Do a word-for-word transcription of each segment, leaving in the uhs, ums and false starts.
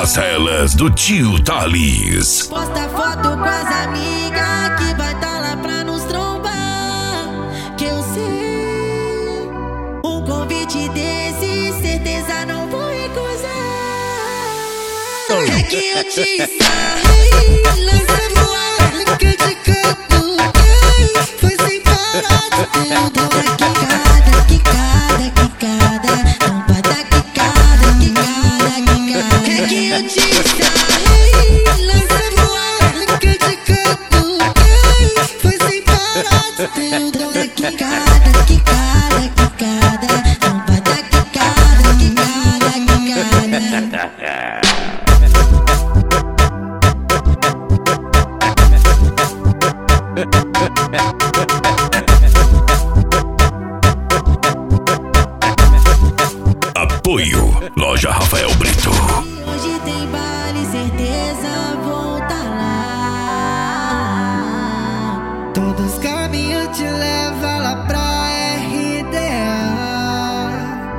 as relas do tio Thales. Posta foto com as amigas que vai tá lá pra nos trombar. Que eu sei, um convite desse, certeza não vou recusar. Quer que eu te sarre, lança voar, que eu te canto. Foi sem parar de ter o dom da quicada, quicada, quicada. Não vai dar quicada, quicada, quicada. Quer que eu te sarre, lança voar, que eu te canto. Foi sem parar de ter o dom da quicada, quicada, quicada. Não vai dar quicada, quicada, quicada. Apoio Loja Rafael Brito. Hoje tem baile, certeza vou tá lá. Todos os caminhos te levam lá pra R D A.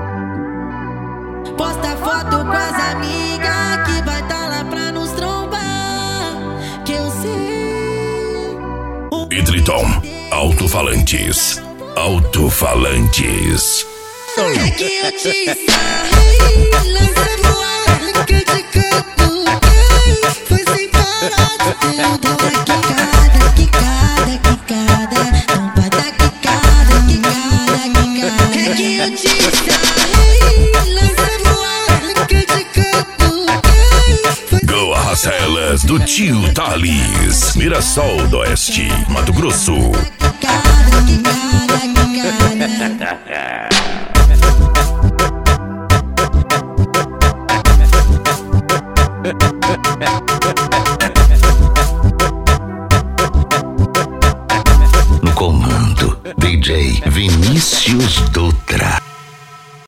Posta foto com as amigas que vai tá lá pra nos trombar. Que eu sei. E Triton, alto-falantes. Alto-falantes. Quer que eu te sarre, lança voar, que eu te canto. Foi sem parar de ter o dom da quicada, quicada, quicada. Não vai dar quicada, quicada, quicada. Quer que eu te sarre, lança voar, que eu te canto. Go as relas do tio Thales. Mirassol do Oeste, Mato Grosso. Quicada, quicada, quicada. No comando, D J Vinícius Dutra.